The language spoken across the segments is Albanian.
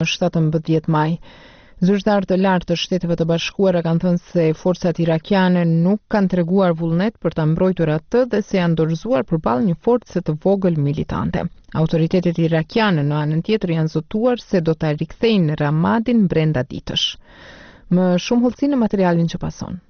17 maj. Zyrtarë të lartë të Shteteve të Bashkuara kanë thënë se forcat irakiane nuk kanë treguar vullnet për ta mbrojtur atë dhe se janë dorëzuar përballë një force të vogël militante. Autoritetet irakiane në anën tjetër janë zotuar se do ta rikthejnë Ramadin brenda ditësh. Më shumë hollësi në materialin që pason.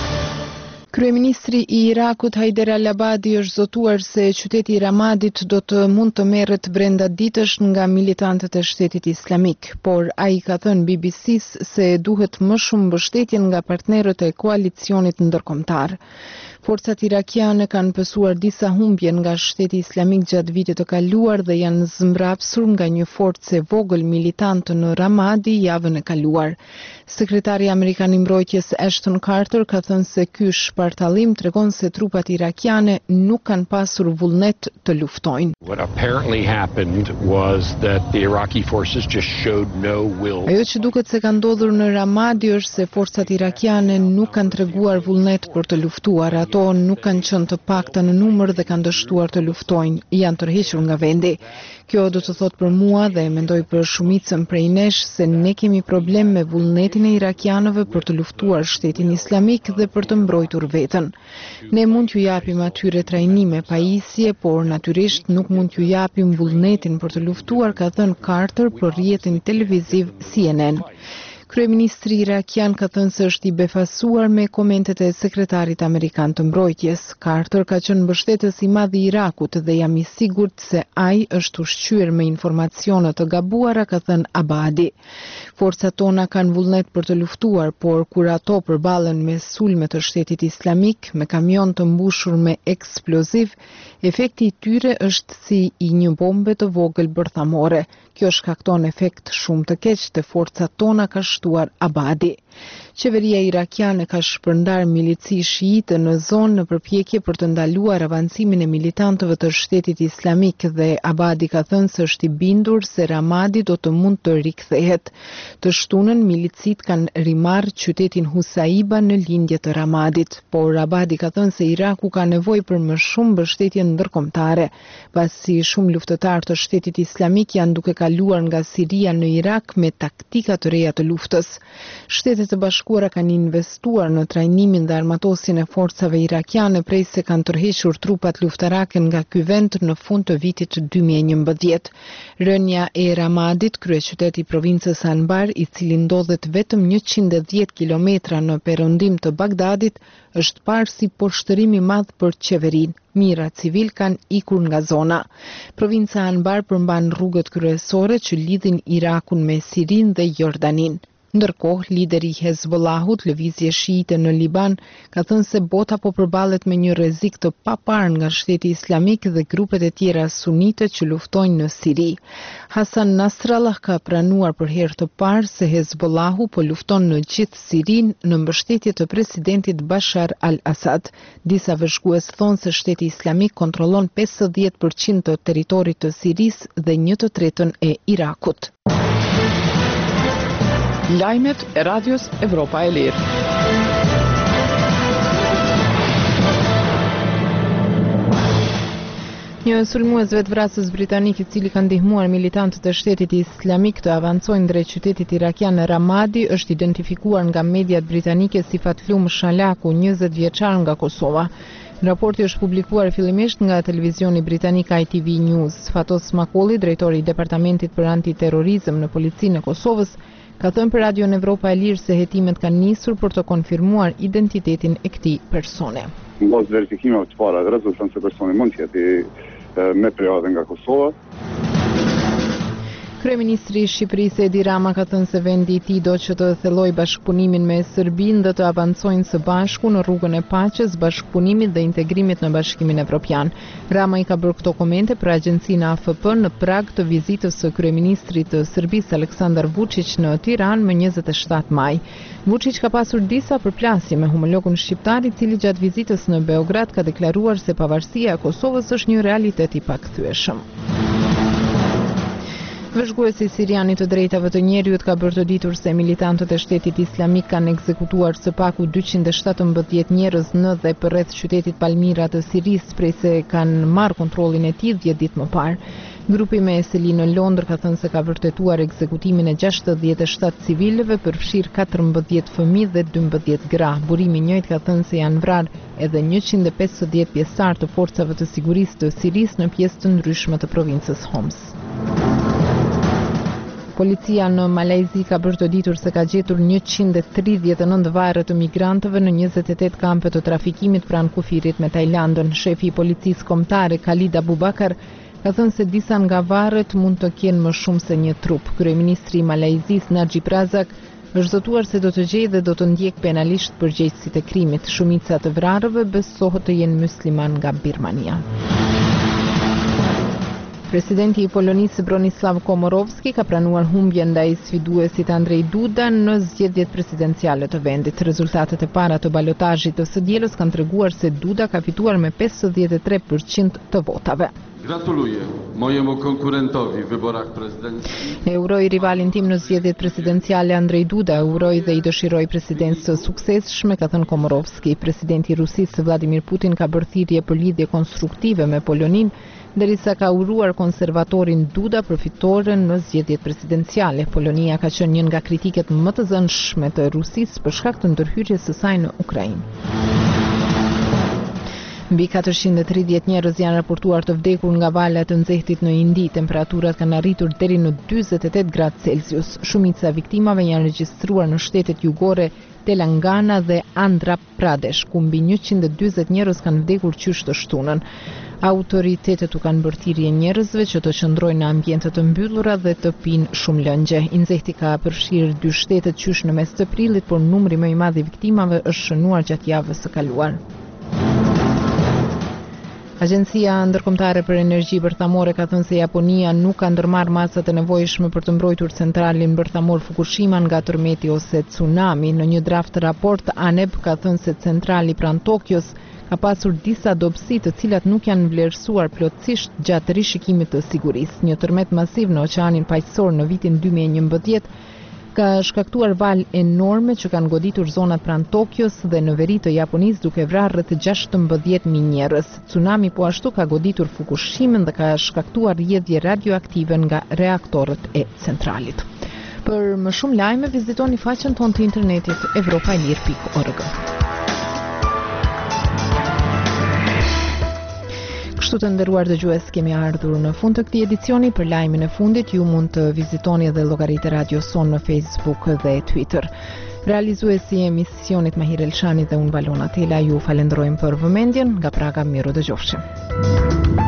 Kryeministri i Irakut Haider al-Abadi është zotuar se qyteti i Ramadit do të mund të merret brenda ditësh nga militantët e Shtetit Islamik, por ai ka thënë BBC-s se duhet më shumë mbështetje nga partnerët e koalicionit ndërkombëtar. Forcat irakiane kanë pësuar disa humbje nga Shteti Islamik gjatë vitit të kaluar dhe janë zmbrapsur nga një forcë vogël militant në Ramadi javën e kaluar. Sekretari Amerikan i Mbrojtjes Ashton Carter ka thënë se ky shpartallim tregon se trupat irakiane nuk kanë pasur vullnet të luftojnë. What apparently happened was that the Iraqi forces just showed no will. Ajo që duket se ka ndodhur në Ramadi është se forcat irakiane nuk kanë treguar vullnet për të luftuar. Ato nuk kanë qenë të pakta në numër dhe kanë dështuar të luftojnë, janë tërhequr nga vendi. Kjo do të thotë për mua dhe mendoj për shumicën prej nesh se ne kemi problem me vullnetin e irakianëve për të luftuar Shtetin Islamik dhe për të mbrojtur veten. Ne mund t'ju japim atyre trajnime pajisje, por natyrisht nuk mund t'ju japim vullnetin për të luftuar, ka thënë Carter për rrjetin televiziv CNN. Kryeministri irakian ka thënë se është i befasuar me komentet e sekretarit amerikan të mbrojtjes. Carter ka qenë mbështetës i madh i Irakut dhe jam i sigurt se ai është ushqyer me informacione të gabuara, ka thënë Abadi. Forcat tona kanë vullnet për të luftuar, por kur ato përballen me sulme të Shtetit Islamik, me kamion të mbushur me eksploziv, efekti i tyre është si i një bombe të vogël bërthamore. Kjo shkakton efekt shumë të keq te forcat tona, ka shtuar Abadi. Qeveria irakiane ka shpërndar milici shiite në zonë në përpjekje për të ndaluar avancimin e militantëve të Shtetit Islamik dhe Abadi ka thënë se është i bindur se Ramadi do të mund të rikthehet. Të shtunën milicit kanë rimarrë qytetin Husaiba në lindje të Ramadit, por Abadi ka thënë se Iraku ka nevojë për më shumë mbështetje ndërkombëtare, pasi shumë luftëtar të Shtetit Islamik janë duke kaluar nga Siria në Irak me taktika të reja të luftës. Shtetet e Bashkuara kanë investuar në trajnimin dhe armatosjen e forcave irakiane prej se kanë tërhequr trupat luftarake nga ky vend në fund të vitit 2011. Rënja e Ramadit, kryeqyteti i provincës Anbar, i cili ndodhet vetëm 110 kilometra në perëndim të Bagdadit, është parë si poshtërim i madh për qeverinë. Mijëra civil kanë ikur nga zona. Provinca Anbar përmban rrugët kryesore që lidhin Irakun me Sirinë dhe Jordanin. Ndërkohë, lideri i Hezbollahut, lëvizje shiite në Liban, ka thënë se bota po përballet me një rrezik të paparë nga Shteti Islamik dhe grupet e tjera sunite që luftojnë në Siri. Hasan Nasrallah ka pranuar për herë të parë se Hezbollahu po lufton në gjithë Sirinë në mbështetje të presidentit Bashar al-Assad. Disa vëzhgues thonë se Shteti Islamik kontrollon 50% të territorit të Sirisë dhe 1/3 e Irakut. Lajmet e Radios Evropa e Lirë. Një sulmues vetvrasës britanik i cili ka ndihmuar militantët e Shtetit Islamik të avancojnë drejt qytetit irakian Ramadi është identifikuar nga mediat britanike si Fatlum Shalaku, 20 vjeçar nga Kosova. Raporti është publikuar fillimisht nga televizioni britanik ITV News. Fatos Makolli, drejtori i Departamentit për Antiterrorizëm në Policinë e Kosovës, ka thënë për Radio Evropa e Lirë se hetimet kanë nisur për të konfirmuar identitetin e këtij personi. Mbas verifikimeve të para rezulton se personi mund të jetë me prejade nga Kosova. Kryeministri i Shqipërisë Edi Rama ka thënë se vendi i tij do që të thellojë bashkëpunimin me Serbinë dhe të avancojnë së bashku në rrugën e paqes, bashkëpunimit dhe integrimit në Bashkimin Evropian. Rama i ka bërë këto komente për agjencinë AFP në prag të vizitës së kryeministrit të Serbisë Aleksandar Vučić në Tiranë më 27 maj. Vučić ka pasur disa përplasje me homologun shqiptar i cili gjatë vizitës në Beograd ka deklaruar se pavarësia e Kosovës është një realitet i pakthyeshëm. Vëzhguesi sirian i të drejtave të njerëzit ka bërë të ditur se militantët e Shtetit Islamik kanë ekzekutuar së paku 217 njerëz në dhe përreth qytetit Palmira të Sirisë prej se kanë marrë kontrollin e tij 10 ditë më parë. Grupi me seli në Londër ka thënë se ka vërtetuar ekzekutimin e 67 civilëve, përfshirë 14 fëmijë dhe 12 gra. Burimi i njëjtë ka thënë se janë vrarë edhe 150 pjesëtar të forcave të sigurisë të Sirisë në pjesë të ndryshme të provincës Homs. Policia në Malajzi ka bërtoditur se ka gjetur 139 varre të migrantëve në 28 kampe të trafikimit pranë kufirit me Tajlandën. Shefi i policisë kombëtare Khalid Abubakar ka thënë se disa nga varret mund të kenë më shumë se një trup. Kryeministri i Malajzisë Najib Razak është zotuar se do të gjejë dhe do të ndjek penalisht përgjegjësitë e krimit. Shumica të vrarëve besohet të jenë musliman nga Birmania. Presidenti i Polonisë Bronislaw Komorowski ka pranuar humbjen ndaj sfiduesit Andrzej Duda në zgjedhjet presidenciale të vendit. Rezultatet e para të balotazhit të së dielës kanë treguar se Duda ka fituar me 53% të votave. Gratuluję mojemu konkurentowi w wyborach prezydenckich. E uroj rivalin tim në zgjedhjet presidenciale Andrzej Duda, uroj dhe i dëshiroj presidencë suksesshme, ka thënë Komorowski. Presidenti i Rusisë Vladimir Putin ka bërë thirrje për lidhje konstruktive me Poloninë, derisa ka uruar konservatorin Duda për fitoren në zgjedhjet presidenciale. Polonia ka qenë një nga kritiket më të zënshme të Rusisë për shkak të ndërhyrjes së saj në Ukrainë. Mbi 430 njerëz janë raportuar të vdekur nga valet të nxehtit në Indi. Temperaturat kanë arritur deri në 48 gradë Celsius. Shumica e viktimave janë regjistruar në shtetet jugore Telangana dhe Andhra Pradesh, ku mbi 140 njerëz kanë vdekur qysh të shtunën. Autoritetet u kanë bërë thirrje njerëzve që të qëndrojnë në ambiente të mbyllura dhe të pinë shumë lëngje. Nxehti ka përfshirë 2 shtete qysh në mes të prillit, por numri më i madh i viktimave është shënuar gjatë javës së kaluar. Agjencia Ndërkombëtare për Energji Bërthamore ka thënë se Japonia nuk ka ndërmarrë masat e nevojshme për të mbrojtur centralin bërthamor Fukushima nga tërmeti ose tsunami. Në një draft raport, ANEB ka thënë se centrali pranë Tokios ka pasur disa dobësi të cilat nuk janë vlerësuar plotësisht gjatë rishikimit të sigurisë. Një tërmet masiv në Oqeanin Paqësor në vitin 2011 ka shkaktuar val enorme që kanë goditur zonat pranë Tokios dhe në veri të Japonisë, duke vrarë rreth 16.000 njerëz. Tsunami po ashtu ka goditur Fukushimen dhe ka shkaktuar rrjedhje radioaktive nga reaktorët e centralit. Për më shumë lajme vizitoni faqen tonë të internetit evropailir.org. Kështu të nderuar dëgjues, kemi ardhur në fund të këtij edicioni. Për lajmin e fundit ju mund të vizitoni edhe llogaritë e Radio Son në Facebook dhe Twitter. Realizuesi i emisionit Mahir Elshani dhe unë Valona Tela ju falenderojmë për vëmendjen. Nga Praga, miru dëgjofshim.